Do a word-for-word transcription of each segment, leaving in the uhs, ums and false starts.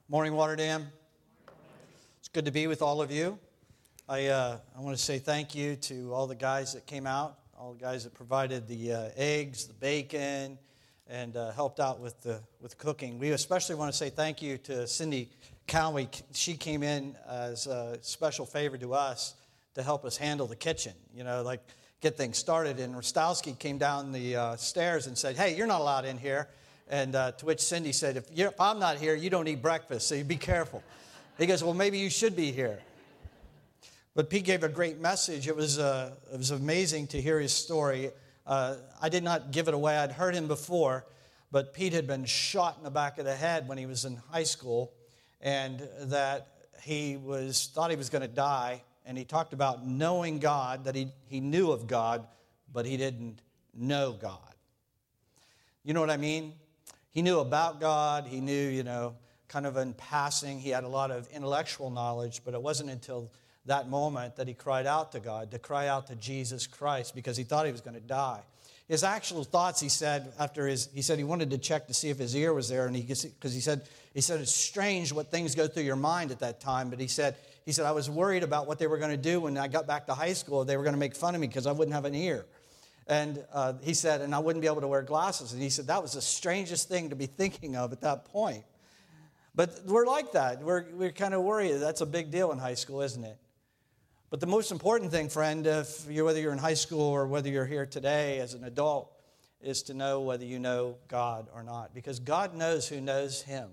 Morning, Waterdam. It's good to be with all of you. I uh, I want to say thank you to all the guys that came out, all the guys that provided the uh, eggs, the bacon, and uh, helped out with the with cooking. We especially want to say thank you to Cindy Cowie. She came in as a special favor to us to help us handle the kitchen, you know, like get things started. And Rostowski came down the uh, stairs and said, "Hey, you're not allowed in here." And uh, to which Cindy said, if, you're, if I'm not here, you don't eat breakfast, so you be careful. He goes, well, maybe you should be here. But Pete gave a great message. It was uh, it was amazing to hear his story. Uh, I did not give it away. I'd heard him before, but Pete had been shot in the back of the head when he was in high school, and that he was thought he was going to die. And he talked about knowing God, that he, he knew of God, but he didn't know God. You know what I mean? He knew about God. He knew, you know, kind of in passing. He had a lot of intellectual knowledge, but it wasn't until that moment that he cried out to God, to cry out to Jesus Christ, because he thought he was going to die. His actual thoughts, he said, after his, he said he wanted to check to see if his ear was there, and he, because he said, he said it's strange what things go through your mind at that time, but he said, he said, I was worried about what they were going to do when I got back to high school. They were going to make fun of me because I wouldn't have an ear. And uh, he said, and I wouldn't be able to wear glasses. And he said, that was the strangest thing to be thinking of at that point. But we're like that. We're, we're kind of worried. That's a big deal in high school, isn't it? But the most important thing, friend, if you're, whether you're in high school or whether you're here today as an adult, is to know whether you know God or not. Because God knows who knows him.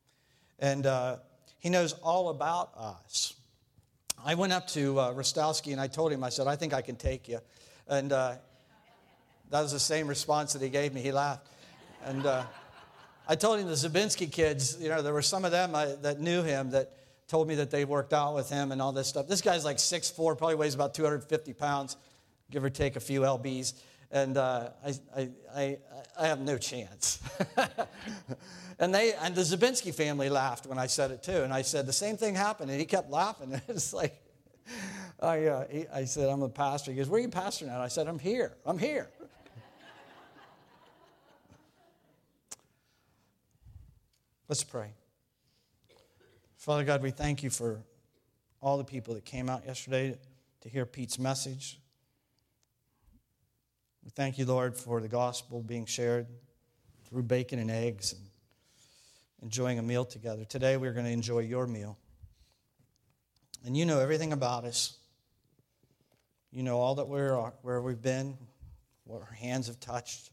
And uh, he knows all about us. I went up to uh, Rostowski and I told him, I said, I think I can take you. And uh, that was the same response that he gave me. He laughed. And uh, I told him the Zabinski kids, you know, there were some of them I, that knew him that told me that they worked out with him and all this stuff. This guy's like six foot four, probably weighs about two hundred fifty pounds, give or take a few lbs. And uh, I, I, I, I have no chance. and they and the Zabinski family laughed when I said it too. And I said, the same thing happened. And he kept laughing. It's like, I, uh, he, I said, I'm a pastor. He goes, where are you pastoring at? I said, I'm here. I'm here. Let's pray. Father God, we thank you for all the people that came out yesterday to hear Pete's message. We thank you, Lord, for the gospel being shared through bacon and eggs and enjoying a meal together. Today we're going to enjoy your meal. And you know everything about us. You know all that we're, where we've been, what our hands have touched.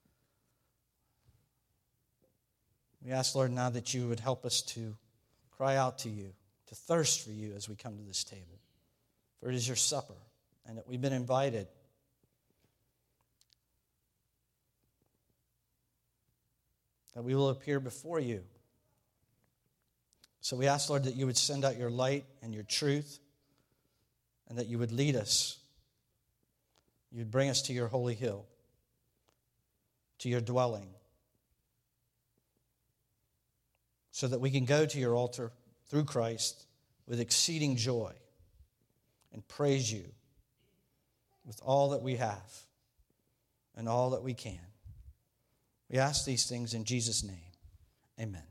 We ask, Lord, now that you would help us to cry out to you, to thirst for you as we come to this table. For it is your supper, and that we've been invited. That we will appear before you. So we ask, Lord, that you would send out your light and your truth, and that you would lead us. You'd bring us to your holy hill, to your dwelling, so that we can go to your altar through Christ with exceeding joy and praise you with all that we have and all that we can. We ask these things in Jesus' name. Amen.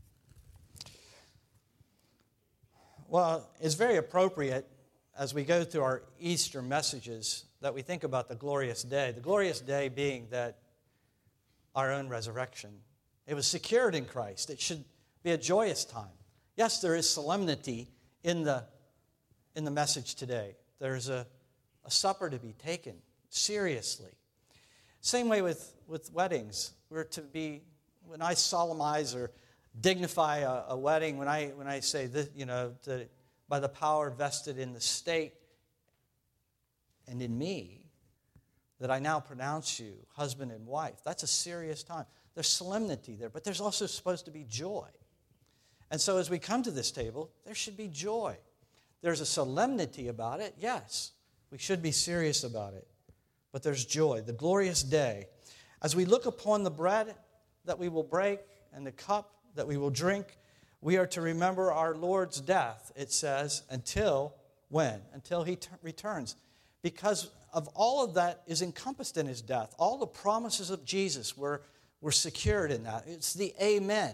Well, it's very appropriate as we go through our Easter messages that we think about the glorious day. The glorious day being that our own resurrection. It was secured in Christ. It should be a joyous time. Yes, there is solemnity in the, in the message today. There's a, a supper to be taken seriously. Same way with, with weddings. We're to be, when I solemnize or dignify a, a wedding, when I when I say this, you know, to, by the power vested in the state and in me, that I now pronounce you husband and wife. That's a serious time. There's solemnity there, but there's also supposed to be joy. And so as we come to this table, there should be joy. There's a solemnity about it, yes. We should be serious about it. But there's joy, the glorious day. As we look upon the bread that we will break and the cup that we will drink, we are to remember our Lord's death, it says, until when? Until he t- returns. Because of all of that is encompassed in his death. All the promises of Jesus were, were secured in that. It's the amen.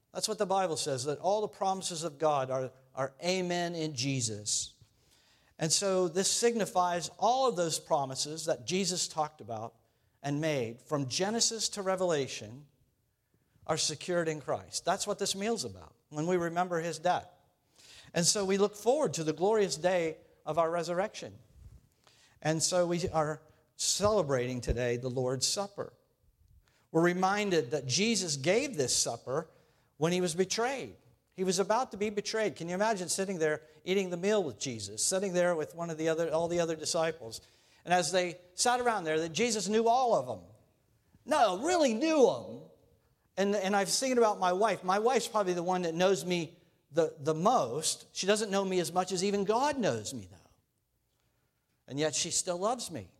That's what the Bible says, that all the promises of God are, are amen in Jesus. And so this signifies all of those promises that Jesus talked about and made from Genesis to Revelation are secured in Christ. That's what this meal's about, when we remember his death. And so we look forward to the glorious day of our resurrection. And so we are celebrating today the Lord's Supper. We're reminded that Jesus gave this supper when he was betrayed. He was about to be betrayed. Can you imagine sitting there eating the meal with Jesus, sitting there with one of the other, all the other disciples? And as they sat around there, that Jesus knew all of them. No, really knew them. And, and I was thinking about my wife. My wife's probably the one that knows me the, the most. She doesn't know me as much as even God knows me, though. And yet she still loves me.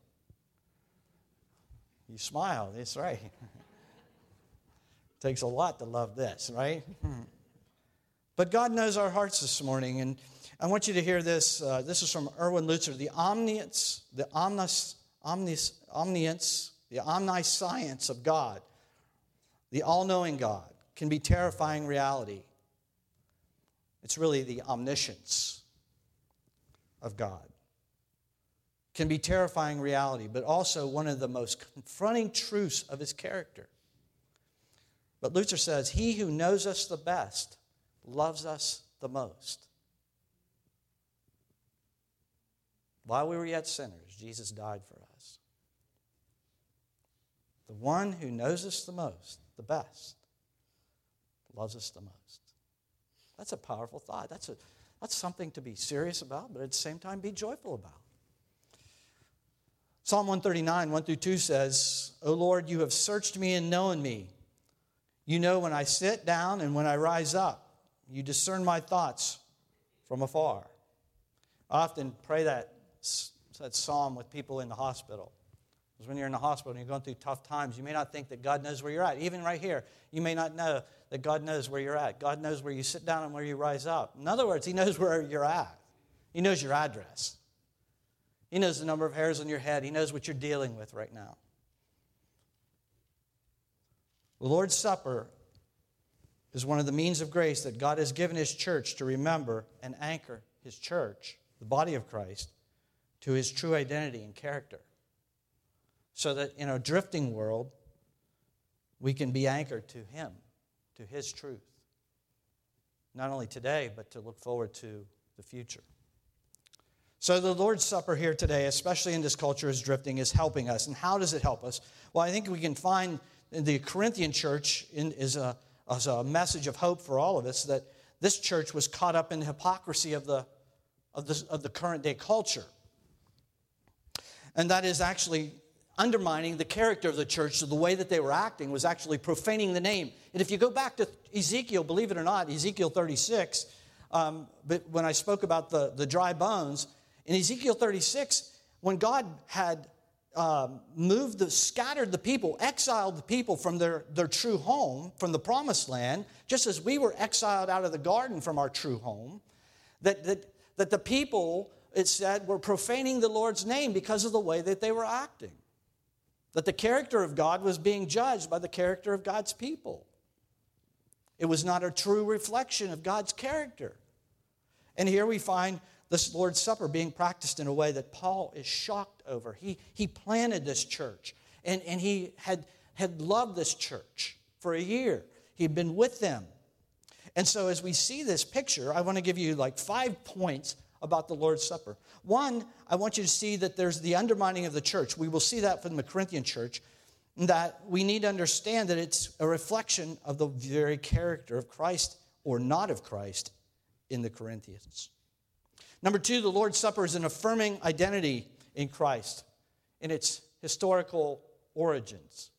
You smile, that's right. Takes a lot to love this, right? But God knows our hearts this morning, and I want you to hear this. Uh, this is from Erwin Lutzer. The omniscience, the omnis, omnis, omniscience, the omniscience of God, the all-knowing God, can be terrifying reality. It's really the omniscience of God. Can be terrifying reality, but also one of the most confronting truths of his character. But Luther says, he who knows us the best loves us the most. While we were yet sinners, Jesus died for us. The one who knows us the most, the best, loves us the most. That's a powerful thought. That's, a, that's something to be serious about, but at the same time be joyful about. Psalm one thirty-nine, one through two says, O Lord, you have searched me and known me. You know when I sit down and when I rise up. You discern my thoughts from afar. I often pray that, that psalm with people in the hospital. Because when you're in the hospital and you're going through tough times, you may not think that God knows where you're at. Even right here, you may not know that God knows where you're at. God knows where you sit down and where you rise up. In other words, he knows where you're at. He knows your address. He knows the number of hairs on your head. He knows what you're dealing with right now. The Lord's Supper is one of the means of grace that God has given his church to remember and anchor his church, the body of Christ, to his true identity and character. So that in a drifting world, we can be anchored to him, to his truth. Not only today, but to look forward to the future. So the Lord's Supper here today, especially in this culture as drifting, is helping us. And how does it help us? Well, I think we can find in the Corinthian church in, is a, as a message of hope for all of us, that this church was caught up in the hypocrisy of the, of the, of the current day culture. And that is actually undermining the character of the church. So the way that they were acting was actually profaning the name. And if you go back to Ezekiel, believe it or not, Ezekiel thirty-six, um, but when I spoke about the, the dry bones, in Ezekiel thirty-six, when God had um, moved, the, scattered the people, exiled the people from their, their true home, from the promised land, just as we were exiled out of the garden from our true home, that, that, that the people, it said, were profaning the Lord's name because of the way that they were acting. That the character of God was being judged by the character of God's people. It was not a true reflection of God's character. And here we find this Lord's Supper being practiced in a way that Paul is shocked over. He, he planted this church, and, and he had, had loved this church for a year. He'd been with them. And so as we see this picture, I want to give you like five points about the Lord's Supper. One, I want you to see that there's the undermining of the church. We will see that from the Corinthian church, that we need to understand that it's a reflection of the very character of Christ or not of Christ in the Corinthians. Number two, the Lord's Supper is an affirming identity in Christ in its historical origins.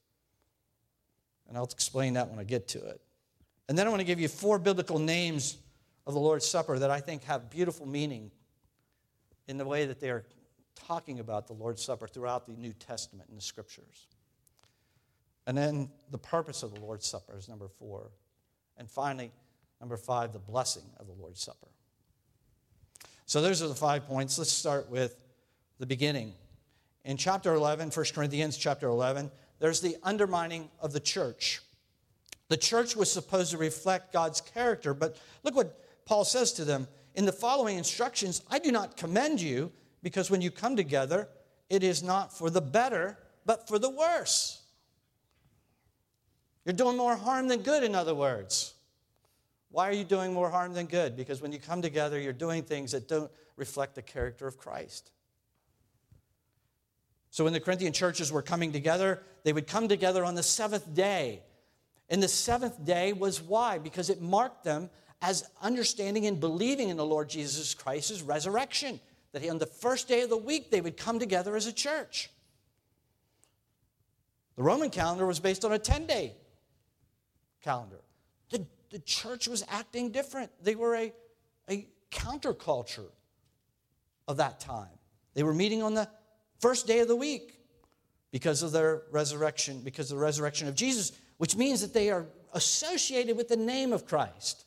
And I'll explain that when I get to it. And then I want to give you four biblical names of the Lord's Supper that I think have beautiful meaning in the way that they are talking about the Lord's Supper throughout the New Testament and the Scriptures. And then the purpose of the Lord's Supper is number four. And finally, number five, the blessing of the Lord's Supper. So those are the five points. Let's start with the beginning. In chapter eleven, First Corinthians chapter eleven, there's the undermining of the church. The church was supposed to reflect God's character. But look what Paul says to them. In the following instructions, I do not commend you, because when you come together, it is not for the better, but for the worse. You're doing more harm than good, in other words. Why are you doing more harm than good? Because when you come together, you're doing things that don't reflect the character of Christ. So when the Corinthian churches were coming together, they would come together on the seventh day. And the seventh day was why? Because it marked them as understanding and believing in the Lord Jesus Christ's resurrection. That on the first day of the week, they would come together as a church. The Roman calendar was based on a ten-day calendar. The, the church was acting different. They were a, a counterculture of that time. They were meeting on the first day of the week because of their resurrection, because of the resurrection of Jesus, which means that they are associated with the name of Christ.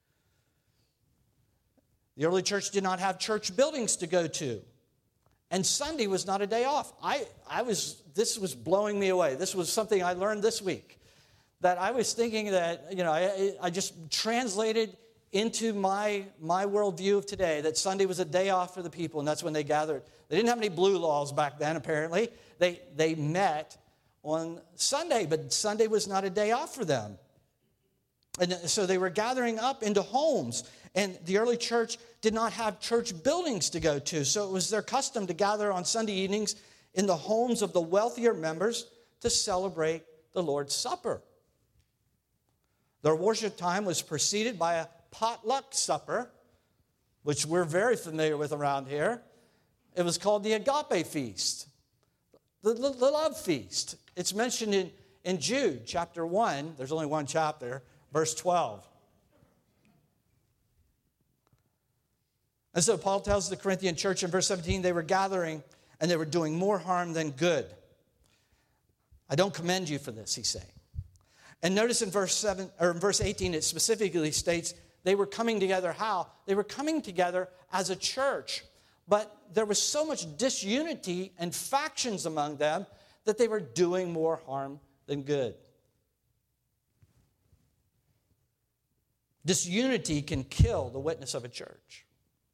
The early church did not have church buildings to go to. And Sunday was not a day off. I, I was, this was blowing me away. This was something I learned this week. That I was thinking that, you know, I, I just translated into my, my worldview of today that Sunday was a day off for the people, and that's when they gathered. They didn't have any blue laws back then, apparently. They, they met on Sunday, but Sunday was not a day off for them. And so they were gathering up into homes. And the early church did not have church buildings to go to. So it was their custom to gather on Sunday evenings in the homes of the wealthier members to celebrate the Lord's Supper. Their worship time was preceded by a potluck supper, which we're very familiar with around here. It was called the agape feast, the, the, the love feast. It's mentioned in, in Jude chapter one. There's only one chapter, verse twelve. And so Paul tells the Corinthian church in verse seventeen, they were gathering and they were doing more harm than good. I don't commend you for this, he's saying. And notice in verse seven or in verse eighteen, it specifically states they were coming together how? They were coming together as a church. But there was so much disunity and factions among them that they were doing more harm than good. Disunity can kill the witness of a church.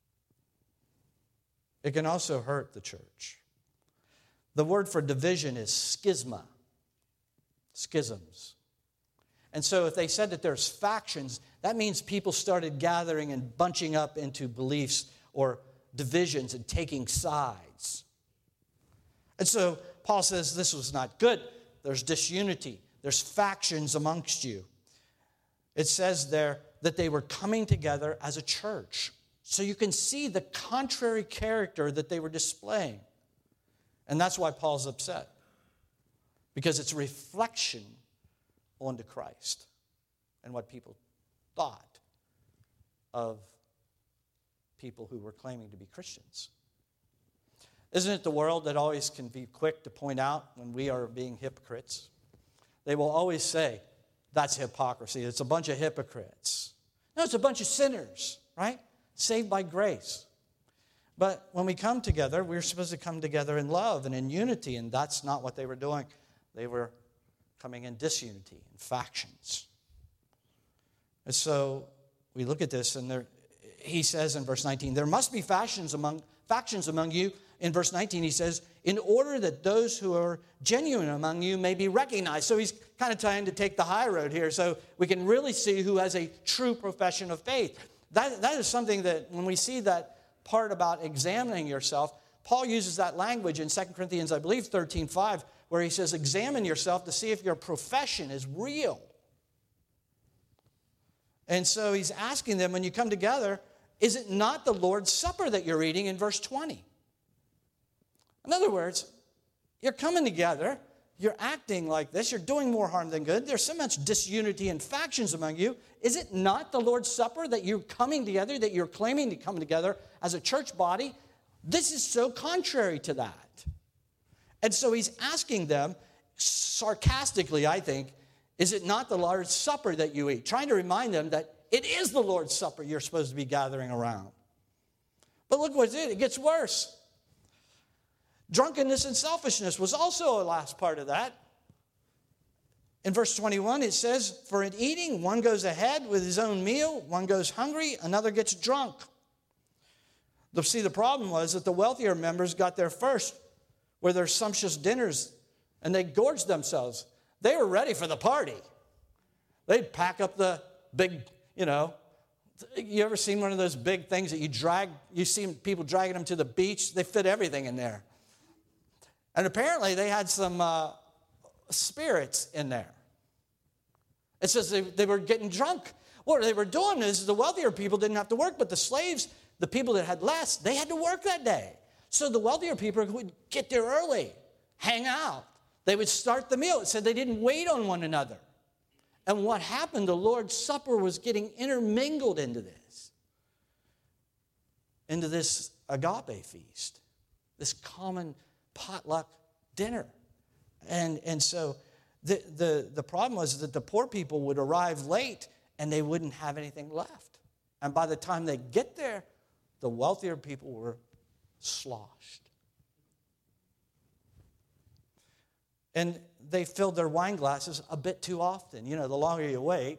It can also hurt the church. The word for division is schisma, schisms. And so if they said that there's factions, that means people started gathering and bunching up into beliefs or divisions and taking sides. And so Paul says this was not good. There's disunity. There's factions amongst you. It says there that they were coming together as a church. So you can see the contrary character that they were displaying. And that's why Paul's upset. Because it's a reflection onto Christ and what people thought of people who were claiming to be Christians. Isn't it the world that always can be quick to point out when we are being hypocrites? They will always say, that's hypocrisy. It's a bunch of hypocrites. No, it's a bunch of sinners, right? Saved by grace. But when we come together, we're supposed to come together in love and in unity, and that's not what they were doing. They were coming in disunity and factions. And so we look at this, and there, he says in verse nineteen, there must be factions among, factions among you. In verse nineteen, he says, in order that those who are genuine among you may be recognized. So he's kind of trying to take the high road here so we can really see who has a true profession of faith. That, that is something that when we see that part about examining yourself, Paul uses that language in Second Corinthians, I believe, thirteen five, where he says, examine yourself to see if your profession is real. And so he's asking them, when you come together, is it not the Lord's Supper that you're eating in verse twenty? In other words, you're coming together, you're acting like this, you're doing more harm than good, there's so much disunity and factions among you. Is it not the Lord's Supper that you're coming together, that you're claiming to come together as a church body? This is so contrary to that. And so he's asking them, sarcastically, I think, is it not the Lord's Supper that you eat? Trying to remind them that it is the Lord's Supper you're supposed to be gathering around. But look what's it, it gets worse. Drunkenness and selfishness was also a last part of that. In verse twenty-one, it says, for in eating, one goes ahead with his own meal, one goes hungry, another gets drunk. The, see, the problem was that the wealthier members got there first with their sumptuous dinners, and they gorged themselves. They were ready for the party. They'd pack up the big, you know, you ever seen one of those big things that you drag, you see people dragging them to the beach? They fit everything in there. And apparently they had some uh, spirits in there. It says they, they were getting drunk. What they were doing is the wealthier people didn't have to work, but the slaves, the people that had less, they had to work that day. So the wealthier people would get there early, hang out. They would start the meal. It said they didn't wait on one another. And what happened, the Lord's Supper was getting intermingled into this, into this agape feast, this common potluck dinner. And, and so the, the, the problem was that the poor people would arrive late and they wouldn't have anything left. And by the time they get there, the wealthier people were sloshed. And they filled their wine glasses a bit too often. You know, the longer you wait,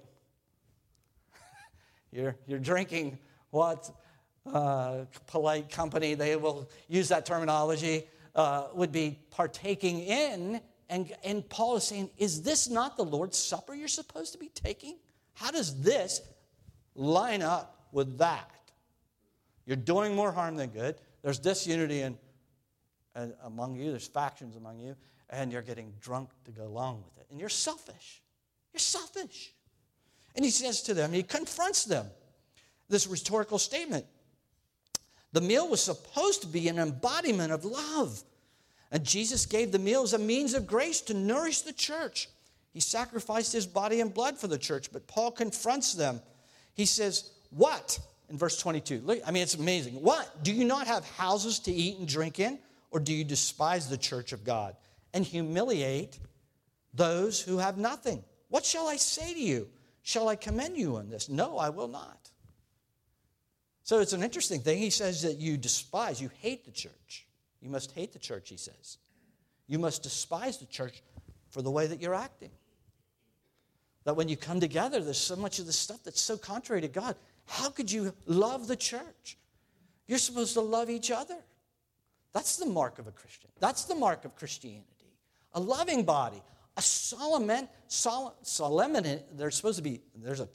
you're, you're drinking what uh, polite company, they will use that terminology, uh, would be partaking in. And, and Paul is saying, is this not the Lord's Supper you're supposed to be taking? How does this line up with that? You're doing more harm than good. There's disunity in, uh, among you. There's factions among you. And you're getting drunk to go along with it. And you're selfish. You're selfish. And he says to them, he confronts them, this rhetorical statement. The meal was supposed to be an embodiment of love. And Jesus gave the meal as a means of grace to nourish the church. He sacrificed his body and blood for the church. But Paul confronts them. He says, what? In verse twenty-two. Look, I mean, it's amazing. What? Do you not have houses to eat and drink in? Or do you despise the church of God and humiliate those who have nothing? What shall I say to you? Shall I commend you on this? No, I will not. So it's an interesting thing. He says that you despise, you hate the church. You must hate the church, he says. You must despise the church for the way that you're acting. That when you come together, there's so much of this stuff that's so contrary to God. How could you love the church? You're supposed to love each other. That's the mark of a Christian. That's the mark of Christianity. A loving body, a solemn, solemn, solemnity. There's supposed to be, there's a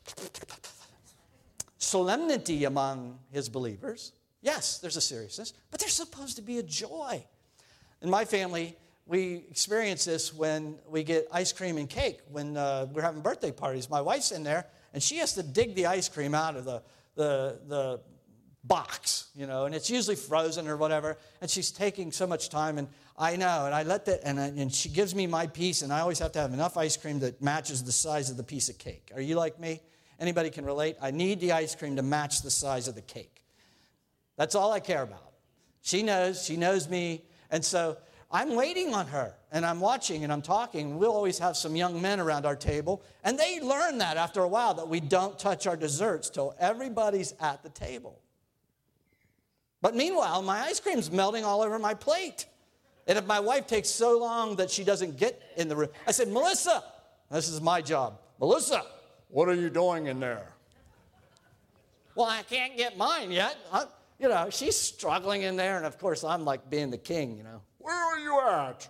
solemnity among his believers. Yes, there's a seriousness, but there's supposed to be a joy. In my family, we experience this when we get ice cream and cake. When uh, we're having birthday parties, my wife's in there, and she has to dig the ice cream out of the, the, the box, you know, and it's usually frozen or whatever, and she's taking so much time, and I know, and I let that, and, I, and she gives me my piece, and I always have to have enough ice cream that matches the size of the piece of cake. Are you like me? Anybody can relate? I need the ice cream to match the size of the cake. That's all I care about. She knows, she knows me, and so I'm waiting on her, and I'm watching, and I'm talking. We'll always have some young men around our table, and they learn that after a while, that we don't touch our desserts till everybody's at the table. But meanwhile, my ice cream's melting all over my plate. And if my wife takes so long that she doesn't get in the room, I said, Melissa, this is my job. Melissa, what are you doing in there? Well, I can't get mine yet. I, you know, she's struggling in there, and of course, I'm like being the king, you know. Where are you at?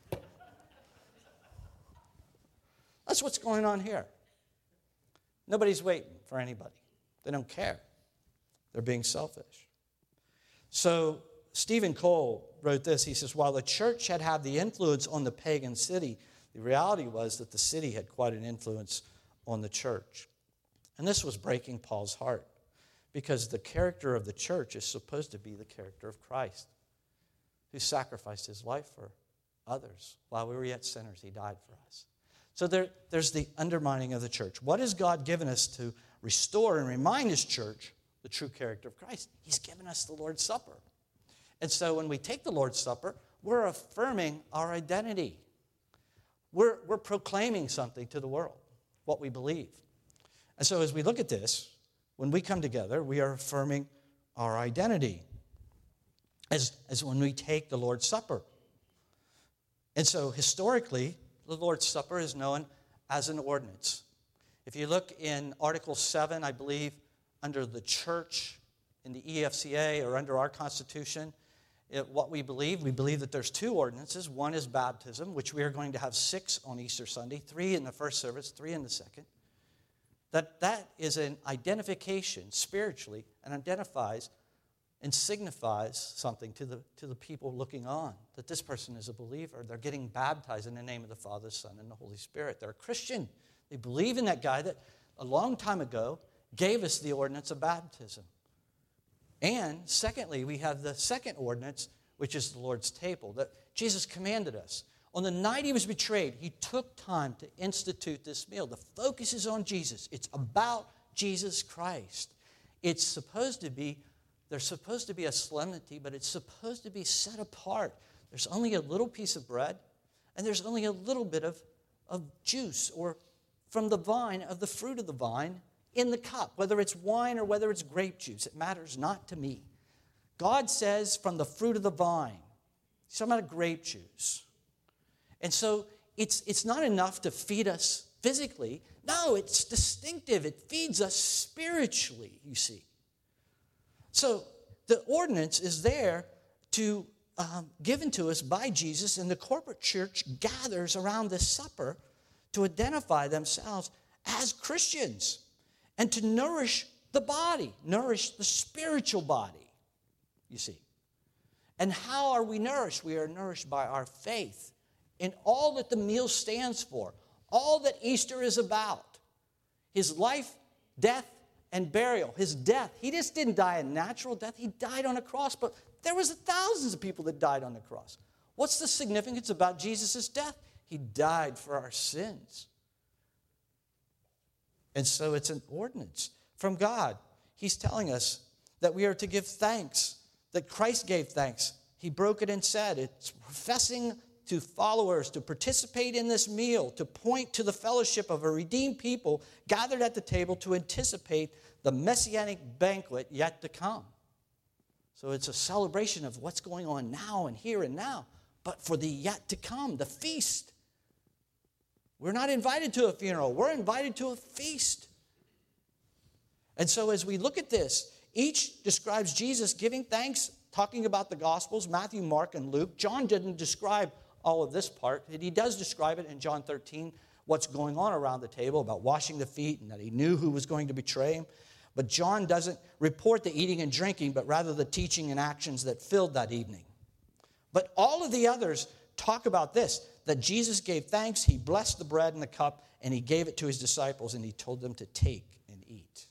That's what's going on here. Nobody's waiting for anybody. They don't care. They're being selfish. So Stephen Cole wrote this. He says, while the church had had the influence on the pagan city, the reality was that the city had quite an influence on the church. And this was breaking Paul's heart, because the character of the church is supposed to be the character of Christ, who sacrificed his life for others. While we were yet sinners, he died for us. So there, there's the undermining of the church. What has God given us to restore and remind his church the true character of Christ? He's given us the Lord's Supper. And so when we take the Lord's Supper, we're affirming our identity. We're, we're proclaiming something to the world, what we believe. And so as we look at this, when we come together, we are affirming our identity as, as when we take the Lord's Supper. And so historically, the Lord's Supper is known as an ordinance. If you look in Article seven, I believe, under the church, in the E F C A, or under our Constitution, it, what we believe, we believe that there's two ordinances. One is baptism, which we are going to have six on Easter Sunday, three in the first service, three in the second. That that is an identification spiritually and identifies and signifies something to the, to the people looking on, that this person is a believer. They're getting baptized in the name of the Father, Son, and the Holy Spirit. They're a Christian. They believe in that guy that a long time ago gave us the ordinance of baptism. And secondly, we have the second ordinance, which is the Lord's table, that Jesus commanded us. On the night he was betrayed, he took time to institute this meal. The focus is on Jesus. It's about Jesus Christ. It's supposed to be, there's supposed to be a solemnity, but it's supposed to be set apart. There's only a little piece of bread, and there's only a little bit of, of juice or from the vine, of the fruit of the vine, in the cup, whether it's wine or whether it's grape juice. It matters not to me. God says from the fruit of the vine. He's talking about grape juice. And so it's, it's not enough to feed us physically. No, it's distinctive. It feeds us spiritually, you see. So the ordinance is there to um, given to us by Jesus, and the corporate church gathers around this supper to identify themselves as Christians and to nourish the body, nourish the spiritual body, you see. And how are we nourished? We are nourished by our faith in all that the meal stands for, all that Easter is about. His life, death, and burial. His death. He just didn't die a natural death. He died on a cross, but there was thousands of people that died on the cross. What's the significance about Jesus' death? He died for our sins. And so it's an ordinance from God. He's telling us that we are to give thanks, that Christ gave thanks. He broke it and said, it's professing to followers to participate in this meal, to point to the fellowship of a redeemed people gathered at the table to anticipate the messianic banquet yet to come. So it's a celebration of what's going on now and here and now, but for the yet to come, the feast. We're not invited to a funeral. We're invited to a feast. And so as we look at this, each describes Jesus giving thanks, talking about the Gospels, Matthew, Mark, and Luke. John didn't describe all of this part. He does describe it in John thirteen, what's going on around the table about washing the feet and that he knew who was going to betray him. But John doesn't report the eating and drinking, but rather the teaching and actions that filled that evening. But all of the others talk about this, that Jesus gave thanks, he blessed the bread and the cup, and he gave it to his disciples, and he told them to take and eat.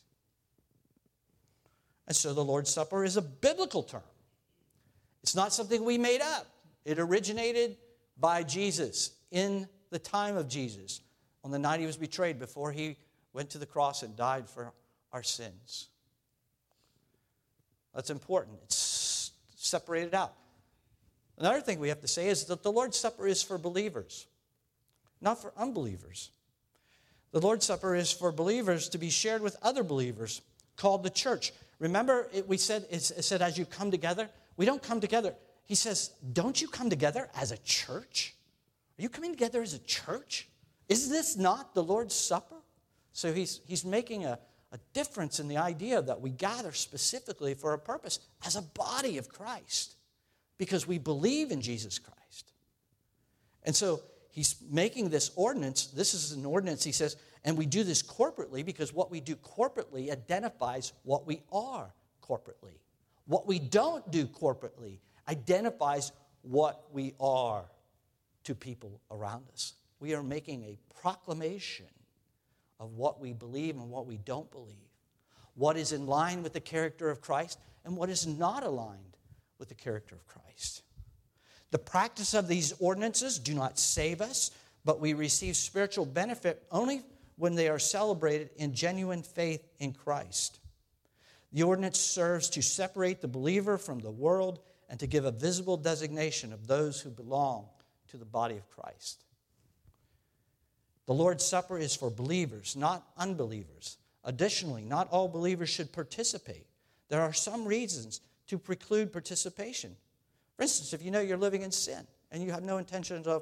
And so the Lord's Supper is a biblical term. It's not something we made up. It originated by Jesus in the time of Jesus, on the night he was betrayed, before he went to the cross and died for our sins. That's important. It's separated out. Another thing we have to say is that the Lord's Supper is for believers, not for unbelievers. The Lord's Supper is for believers to be shared with other believers, called the church. Remember, it, we said it said as you come together. We don't come together. He says, don't you come together as a church? Are you coming together as a church? Is this not the Lord's Supper? So he's, he's making a, a difference in the idea that we gather specifically for a purpose as a body of Christ because we believe in Jesus Christ. And so he's making this ordinance. This is an ordinance, he says, and we do this corporately because what we do corporately identifies what we are corporately. What we don't do corporately identifies what we are to people around us. We are making a proclamation of what we believe and what we don't believe, what is in line with the character of Christ and what is not aligned with the character of Christ. The practice of these ordinances do not save us, but we receive spiritual benefit only when they are celebrated in genuine faith in Christ. The ordinance serves to separate the believer from the world and to give a visible designation of those who belong to the body of Christ. The Lord's Supper is for believers, not unbelievers. Additionally, not all believers should participate. There are some reasons to preclude participation. For instance, if you know you're living in sin and you have no intentions of,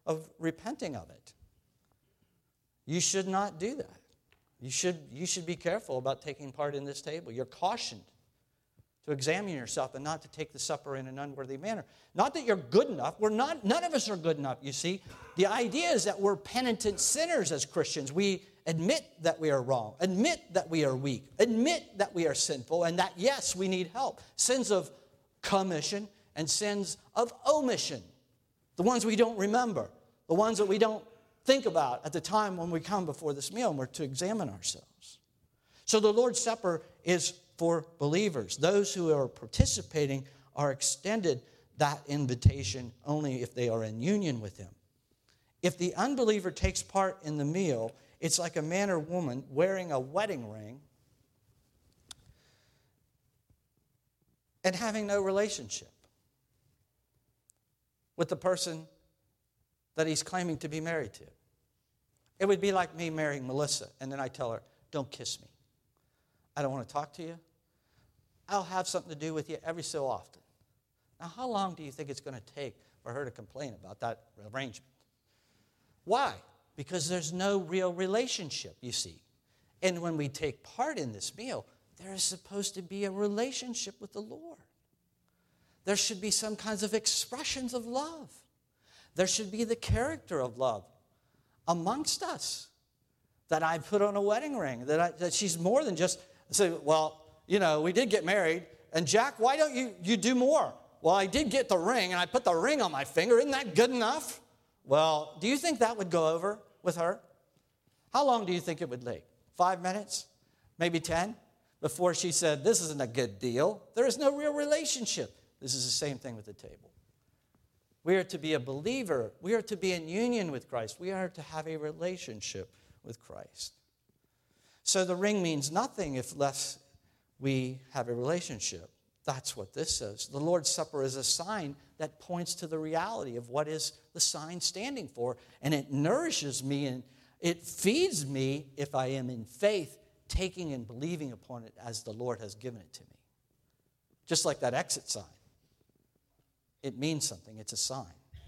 of repenting of it. You should not do that. You should, you should be careful about taking part in this table. You're cautioned to examine yourself and not to take the supper in an unworthy manner. Not that you're good enough. We're not, none of us are good enough, you see. The idea is that we're penitent sinners as Christians. We admit that we are wrong, admit that we are weak, admit that we are sinful, and that, yes, we need help. Sins of commission and sins of omission. The ones we don't remember, the ones that we don't think about at the time when we come before this meal and we're to examine ourselves. So the Lord's Supper is for believers. Those who are participating are extended that invitation only if they are in union with Him. If the unbeliever takes part in the meal, it's like a man or woman wearing a wedding ring and having no relationship with the person that he's claiming to be married to. It would be like me marrying Melissa, and then I tell her, don't kiss me. I don't want to talk to you. I'll have something to do with you every so often. Now, how long do you think it's going to take for her to complain about that arrangement? Why? Because there's no real relationship, you see. And when we take part in this meal, there is supposed to be a relationship with the Lord. There should be some kinds of expressions of love. There should be the character of love amongst us. That I put on a wedding ring. That, I, that she's more than just say, well, you know, we did get married. And Jack, why don't you, you do more? Well, I did get the ring, and I put the ring on my finger. Isn't that good enough? Well, do you think that would go over with her? How long do you think it would take? Five minutes? Maybe ten? Before she said, this isn't a good deal. There is no real relationship. This is the same thing with the table. We are to be a believer. We are to be in union with Christ. We are to have a relationship with Christ. So the ring means nothing if less we have a relationship. That's what this says. The Lord's Supper is a sign that points to the reality of what is the sign standing for. And it nourishes me and it feeds me if I am in faith, taking and believing upon it as the Lord has given it to me. Just like that exit sign. It means something. It's a sign.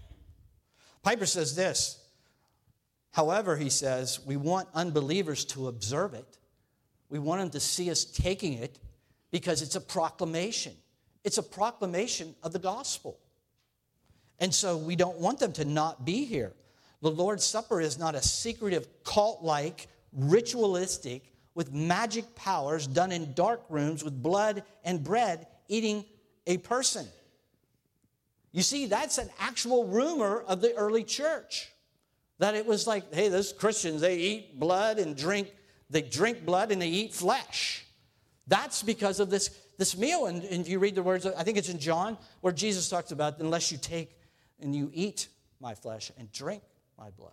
Piper says this. However, he says, we want unbelievers to observe it. We want them to see us taking it because it's a proclamation. It's a proclamation of the gospel. And so we don't want them to not be here. The Lord's Supper is not a secretive, cult-like, ritualistic, with magic powers done in dark rooms with blood and bread eating a person. You see, that's an actual rumor of the early church. That it was like, hey, those Christians, they eat blood and drink, they drink blood and they eat flesh. That's because of this, this meal. And, and if you read the words, I think it's in John, where Jesus talks about, unless you take and you eat my flesh and drink my blood.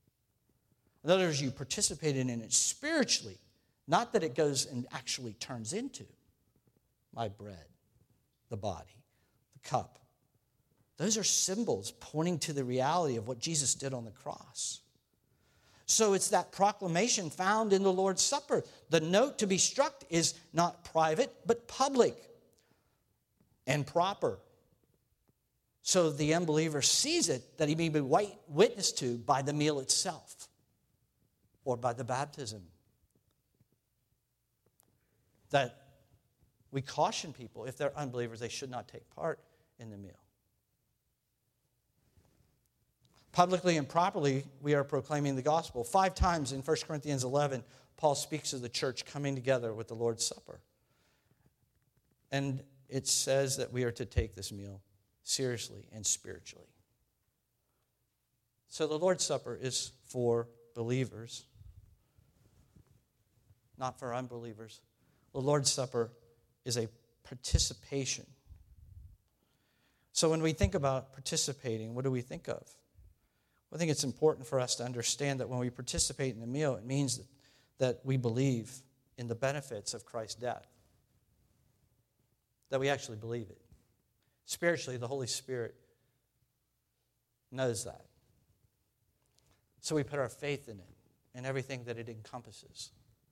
In other words, you participated in it spiritually, not that it goes and actually turns into my bread, the body, the cup. Those are symbols pointing to the reality of what Jesus did on the cross. So it's that proclamation found in the Lord's Supper. The note to be struck is not private, but public and proper. So the unbeliever sees it, that he may be witness to by the meal itself or by the baptism. That we caution people, if they're unbelievers, they should not take part in the meal. Publicly and properly, we are proclaiming the gospel. Five times in First Corinthians eleven, Paul speaks of the church coming together with the Lord's Supper. And it says that we are to take this meal seriously and spiritually. So the Lord's Supper is for believers, not for unbelievers. The Lord's Supper is a participation. So when we think about participating, what do we think of? I think it's important for us to understand that when we participate in the meal, it means that, that we believe in the benefits of Christ's death. That we actually believe it. Spiritually, the Holy Spirit knows that. So we put our faith in it and everything that it encompasses.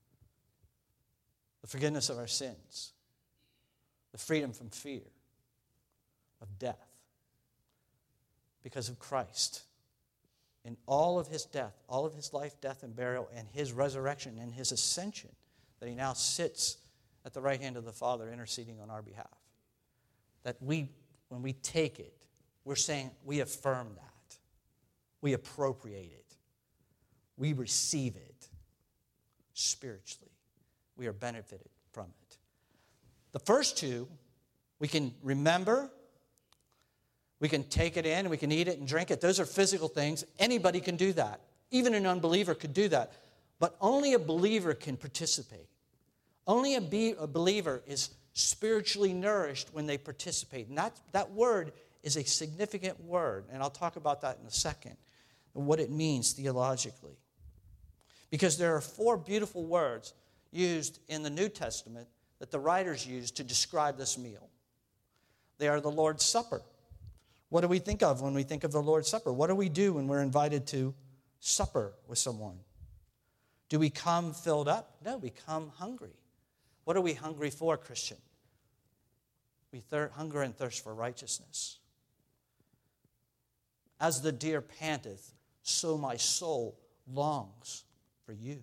The forgiveness of our sins. The freedom from fear of death. Because of Christ. in all of his death, all of his life, death, and burial, and his resurrection and his ascension, that he now sits at the right hand of the Father interceding on our behalf. That we, when we take it, we're saying we affirm that. We appropriate it. We receive it spiritually. We are benefited from it. The first two, we can remember, we can take it in, we can eat it and drink it. Those are physical things. Anybody can do that. Even an unbeliever could do that. But only a believer can participate. Only a, be, a believer is spiritually nourished when they participate. And that, that word is a significant word, and I'll talk about that in a second, and what it means theologically. Because there are four beautiful words used in the New Testament that the writers use to describe this meal. They are the Lord's Supper. What do we think of when we think of the Lord's Supper? What do we do when we're invited to supper with someone? Do we come filled up? No, we come hungry. What are we hungry for, Christian? We thir- hunger and thirst for righteousness. As the deer panteth, so my soul longs for you.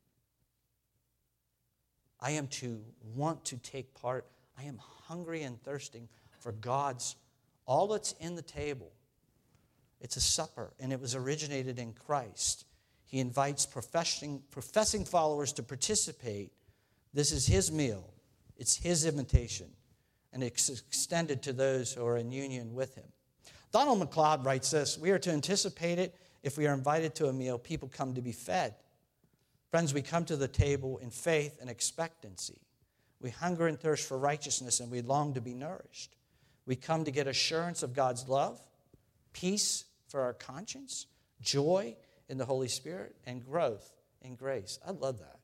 I am to want to take part. I am hungry and thirsting for God's, all that's in the table. It's a supper, and it was originated in Christ. He invites professing, professing followers to participate. This is his meal. It's his invitation, and it's extended to those who are in union with him. Donald MacLeod writes this: we are to anticipate it. If we are invited to a meal, people come to be fed. Friends, we come to the table in faith and expectancy. We hunger and thirst for righteousness, and we long to be nourished. We come to get assurance of God's love, peace for our conscience, joy in the Holy Spirit, and growth in grace. I love that.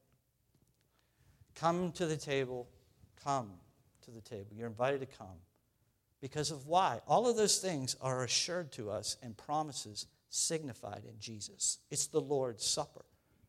Come to the table. Come to the table. You're invited to come. Because of why? All of those things are assured to us and promises signified in Jesus. It's the Lord's Supper.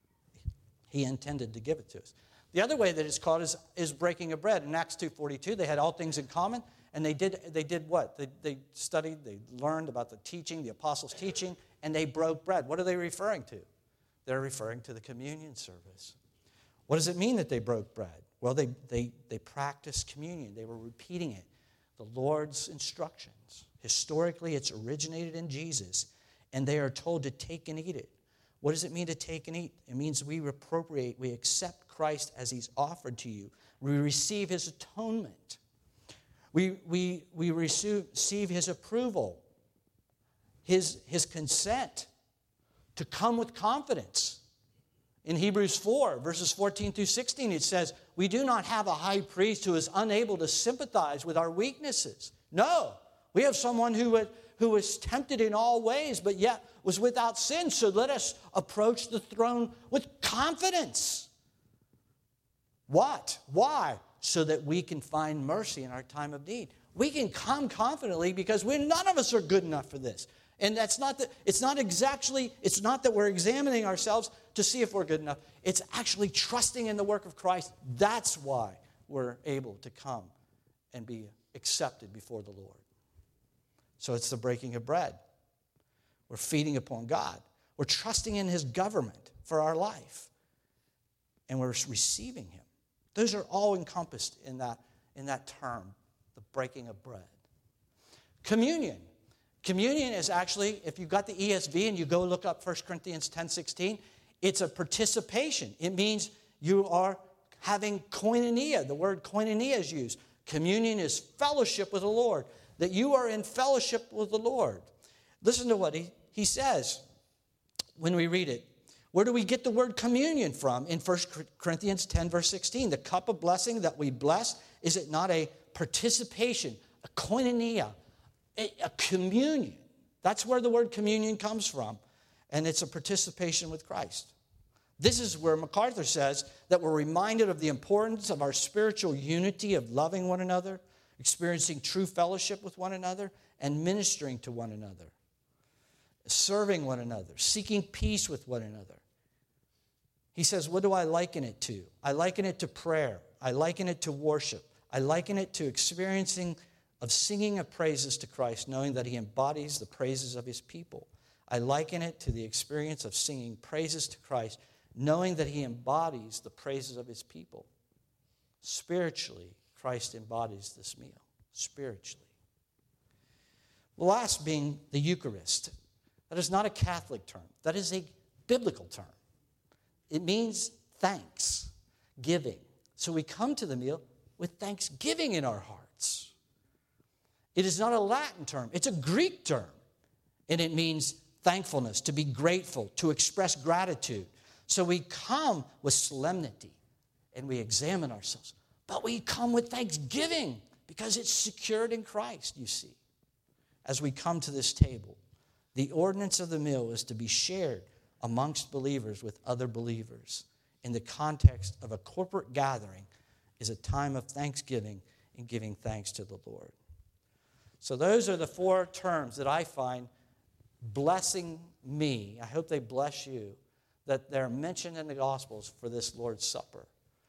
He intended to give it to us. The other way that it's called is, is breaking of bread. In Acts two forty-two, they had all things in common, and they did they did what? They, they studied, they learned about the teaching, the apostles' teaching, and they broke bread. What are they referring to? They're referring to the communion service. What does it mean that they broke bread? Well, they, they, they practiced communion. They were repeating it. The Lord's instructions. Historically, it's originated in Jesus, and they are told to take and eat it. What does it mean to take and eat? It means we appropriate, we accept Christ as he's offered to you. We receive his atonement. We, we, we receive his approval, his, his consent to come with confidence. In Hebrews four, verses fourteen through sixteen, it says, we do not have a high priest who is unable to sympathize with our weaknesses. No, we have someone who would, who was tempted in all ways, but yet was without sin. So let us approach the throne with confidence. What? Why? So that we can find mercy in our time of need. We can come confidently because we're, none of us are good enough for this. And that's not that, it's not exactly, it's not that we're examining ourselves to see if we're good enough. It's actually trusting in the work of Christ. That's why we're able to come and be accepted before the Lord. So it's the breaking of bread. We're feeding upon God. We're trusting in his government for our life. And we're receiving him. Those are all encompassed in that, in that term, the breaking of bread. Communion. Communion is actually, if you've got the E S V and you go look up First Corinthians ten sixteen, it's a participation. It means you are having koinonia. The word koinonia is used. Communion is fellowship with the Lord, that you are in fellowship with the Lord. Listen to what he, he says when we read it. Where do we get the word communion from? In First Corinthians ten, verse sixteen, the cup of blessing that we bless, is it not a participation, a koinonia, a, a communion? That's where the word communion comes from, and it's a participation with Christ. This is where MacArthur says that we're reminded of the importance of our spiritual unity, of loving one another, experiencing true fellowship with one another, and ministering to one another, serving one another, seeking peace with one another. He says, what do I liken it to? I liken it to prayer. I liken it to worship. I liken it to experiencing of singing of praises to Christ, knowing that he embodies the praises of his people. I liken it to the experience of singing praises to Christ, knowing that he embodies the praises of his people. Spiritually, Christ embodies this meal. Spiritually. The last being the Eucharist. That is not a Catholic term. That is a biblical term. It means thanks, giving. So we come to the meal with thanksgiving in our hearts. It is not a Latin term. It's a Greek term. And it means thankfulness, to be grateful, to express gratitude. So we come with solemnity and we examine ourselves. But we come with thanksgiving because it's secured in Christ, you see. As we come to this table, the ordinance of the meal is to be shared amongst believers with other believers. In the context of a corporate gathering is a time of thanksgiving and giving thanks to the Lord. So those are the four terms that I find blessing me. I hope they bless you, that they're mentioned in the Gospels for this Lord's Supper.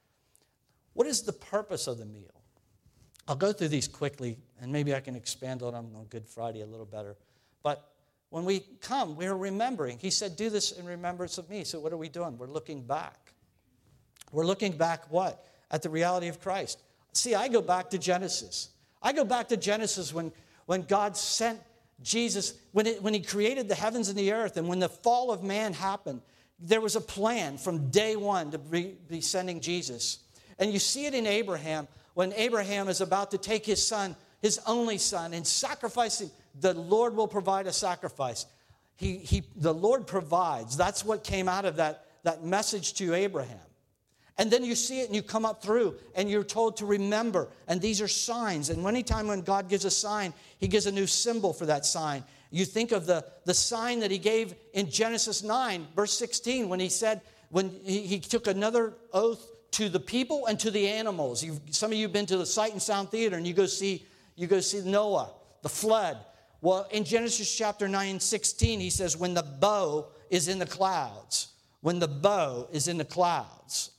What is the purpose of the meal? I'll go through these quickly, and maybe I can expand on them on Good Friday a little better. But when we come, we're remembering. He said, do this in remembrance of me. So what are we doing? We're looking back. We're looking back what? At the reality of Christ. See, I go back to Genesis. I go back to Genesis when, when God sent Jesus, when, it, when he created the heavens and the earth, and when the fall of man happened, there was a plan from day one to be, be sending Jesus. And you see it in Abraham, when Abraham is about to take his son, his only son, and sacrifice him. The Lord will provide a sacrifice. He, he, the Lord provides. That's what came out of that, that message to Abraham. And then you see it and you come up through and you're told to remember. And these are signs. And anytime when God gives a sign, he gives a new symbol for that sign. You think of the, the sign that he gave in Genesis nine, verse sixteen, when he said, when he, he took another oath to the people and to the animals. You've, some of you have been to the Sight and Sound Theater and you go see, you go see Noah, the flood. Well, in Genesis chapter nine, sixteen, he says, when the bow is in the clouds, when the bow is in the clouds,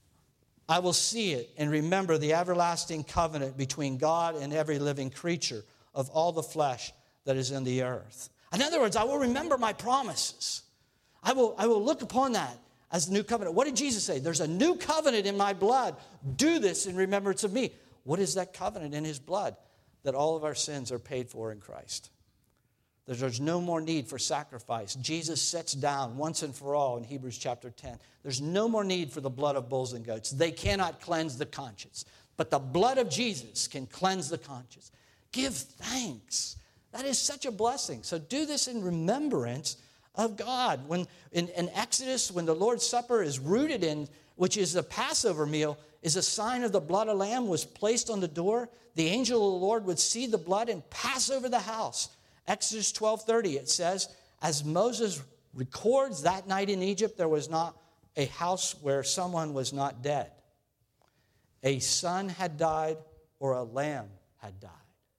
I will see it and remember the everlasting covenant between God and every living creature of all the flesh that is in the earth. In other words, I will remember my promises. I will, I will look upon that as the new covenant. What did Jesus say? There's a new covenant in my blood. Do this in remembrance of me. What is that covenant in his blood? That all of our sins are paid for in Christ. That there's no more need for sacrifice. Jesus sets down once and for all in Hebrews chapter ten. There's no more need for the blood of bulls and goats. They cannot cleanse the conscience. But the blood of Jesus can cleanse the conscience. Give thanks. That is such a blessing. So do this in remembrance of God. When in, in Exodus, when the Lord's Supper is rooted in, which is the Passover meal, is a sign of the blood of lamb was placed on the door. The angel of the Lord would see the blood and pass over the house. Exodus twelve thirty, it says, as Moses records that night in Egypt, there was not a house where someone was not dead. A son had died or a lamb had died.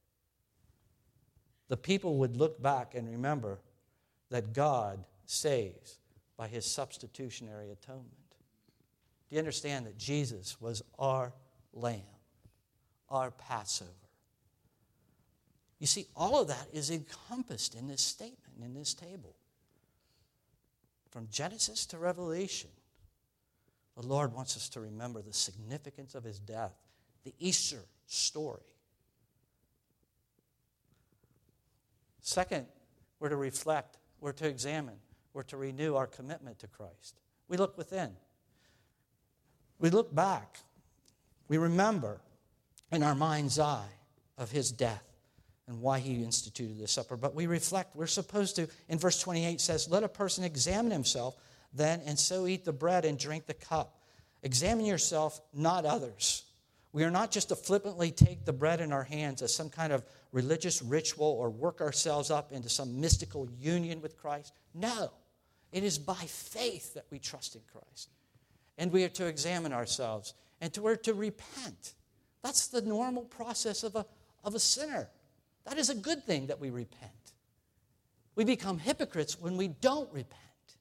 The people would look back and remember that God saves by his substitutionary atonement. Do you understand that Jesus was our lamb, our Passover? You see, all of that is encompassed in this statement, in this table. From Genesis to Revelation, the Lord wants us to remember the significance of his death, the Easter story. Second, we're to reflect, we're to examine, we're to renew our commitment to Christ. We look within. We look back. We remember in our mind's eye of his death and why he instituted the supper. But we reflect. We're supposed to, in verse twenty-eight says, let a person examine himself then and so eat the bread and drink the cup. Examine yourself, not others. We are not just to flippantly take the bread in our hands as some kind of religious ritual or work ourselves up into some mystical union with Christ. No, it is by faith that we trust in Christ. And we are to examine ourselves and to, we're to repent. That's the normal process of a, of a sinner. That is a good thing that we repent. We become hypocrites when we don't repent.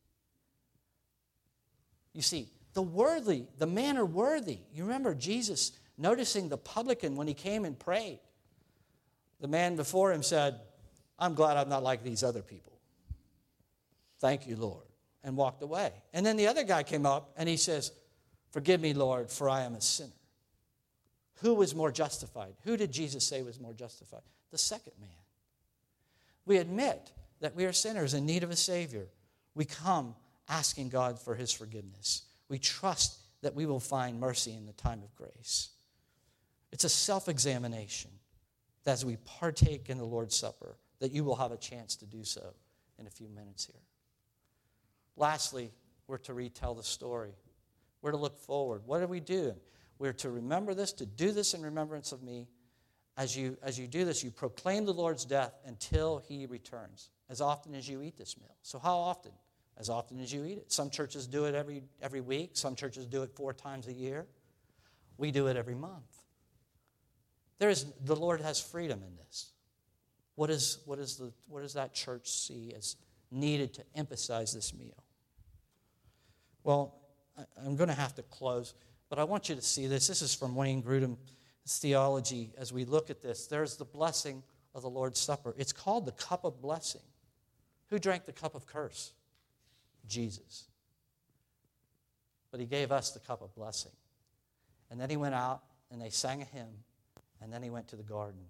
You see, the worthy, the man are worthy. You remember Jesus noticing the publican when he came and prayed. The man before him said, I'm glad I'm not like these other people. Thank you, Lord, and walked away. And then the other guy came up and he says, forgive me, Lord, for I am a sinner. Who was more justified? Who did Jesus say was more justified? The second man. We admit that we are sinners in need of a Savior. We come asking God for his forgiveness. We trust that we will find mercy in the time of grace. It's a self-examination that as we partake in the Lord's Supper, that you will have a chance to do so in a few minutes here. Lastly, we're to retell the story. We're to look forward. What are we doing? We're to remember this, to do this in remembrance of me. As you, as you do this, you proclaim the Lord's death until he returns, as often as you eat this meal. So how often? As often as you eat it. Some churches do it every, every week. Some churches do it four times a year. We do it every month. There is, the Lord has freedom in this. What, is, what, is the, what does that church see as needed to emphasize this meal? Well, I, I'm going to have to close, but I want you to see this. This is from Wayne Grudem's theology. As we look at this, there's the blessing of the Lord's Supper. It's called the cup of blessing. Who drank the cup of curse? Jesus. But he gave us the cup of blessing. And then he went out and they sang a hymn, and then he went to the garden.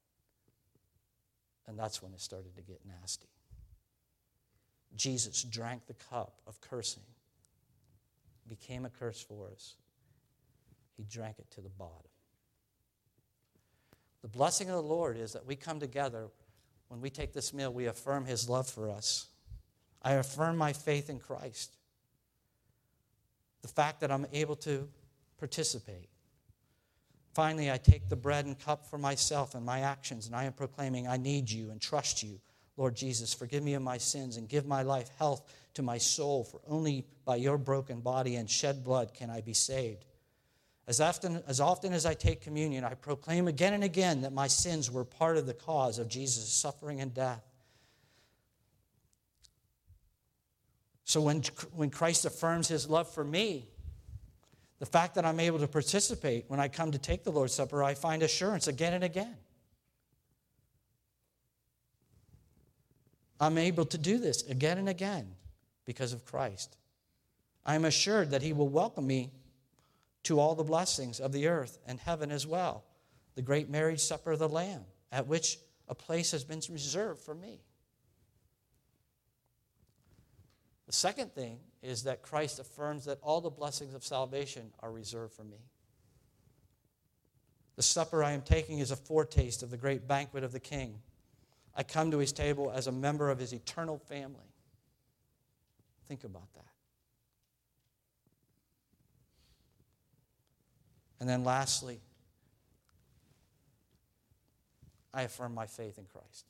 And that's when it started to get nasty. Jesus drank the cup of cursing, became a curse for us. He drank it to the bottom. The blessing of the Lord is that we come together. When we take this meal, we affirm his love for us. I affirm my faith in Christ. The fact that I'm able to participate. Finally, I take the bread and cup for myself and my actions, and I am proclaiming, I need you and trust you. Lord Jesus, forgive me of my sins and give my life health to my soul, for only by your broken body and shed blood can I be saved. As often, as often as I take communion, I proclaim again and again that my sins were part of the cause of Jesus' suffering and death. So when, when Christ affirms his love for me, the fact that I'm able to participate when I come to take the Lord's Supper, I find assurance again and again. I'm able to do this again and again because of Christ. I am assured that he will welcome me to all the blessings of the earth and heaven as well. The great marriage supper of the Lamb, at which a place has been reserved for me. The second thing is that Christ affirms that all the blessings of salvation are reserved for me. The supper I am taking is a foretaste of the great banquet of the King. I come to his table as a member of his eternal family. Think about that. And then lastly, I affirm my faith in Christ.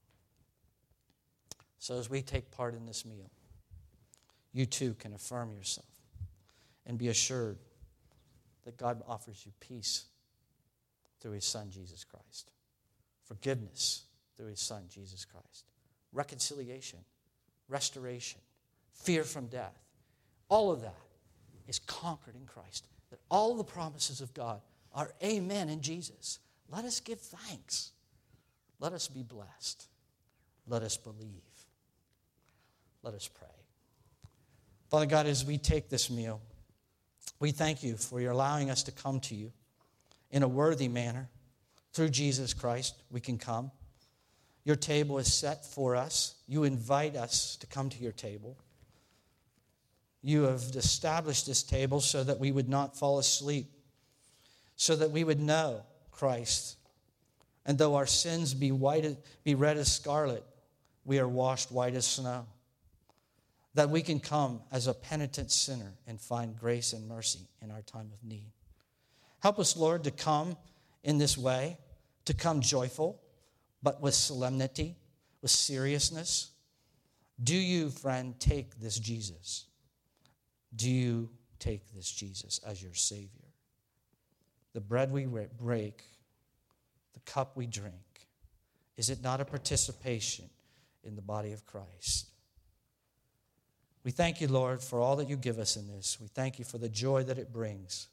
So as we take part in this meal, you too can affirm yourself and be assured that God offers you peace through his Son, Jesus Christ. Forgiveness through his Son, Jesus Christ. Reconciliation, restoration, fear from death. All of that is conquered in Christ. That all the promises of God are amen in Jesus. Let us give thanks. Let us be blessed. Let us believe. Let us pray. Father God, as we take this meal, we thank you for your allowing us to come to you in a worthy manner. Through Jesus Christ, we can come. Your table is set for us. You invite us to come to your table. You have established this table so that we would not fall asleep, so that we would know Christ. And though our sins be white, be red as scarlet, we are washed white as snow. That we can come as a penitent sinner and find grace and mercy in our time of need. Help us, Lord, to come in this way, to come joyful, but with solemnity, with seriousness. Do you, friend, take this Jesus? Do you take this Jesus as your Savior? The bread we break, the cup we drink, is it not a participation in the body of Christ? We thank you, Lord, for all that you give us in this. We thank you for the joy that it brings.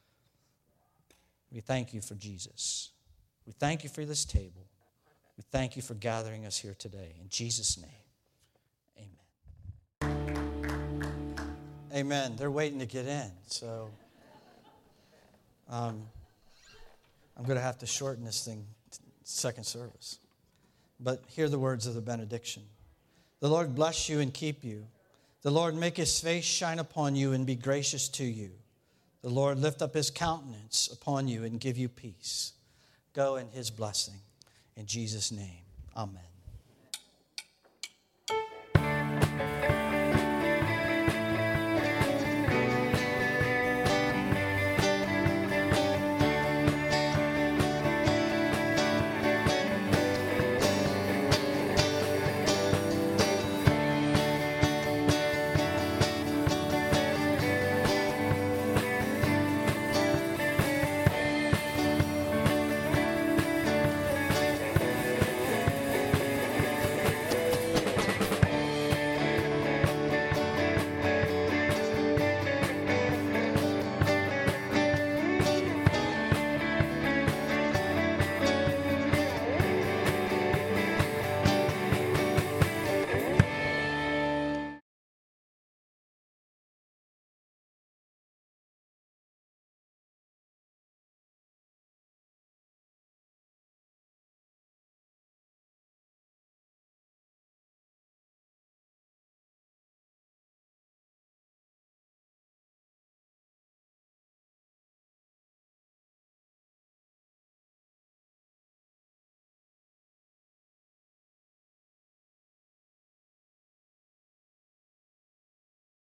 We thank you for Jesus. We thank you for this table. We thank you for gathering us here today. In Jesus' name. Amen. They're waiting to get in. So um, I'm going to have to shorten this thing, second service. But hear the words of the benediction. The Lord bless you and keep you. The Lord make his face shine upon you and be gracious to you. The Lord lift up his countenance upon you and give you peace. Go in his blessing. In Jesus' name, amen.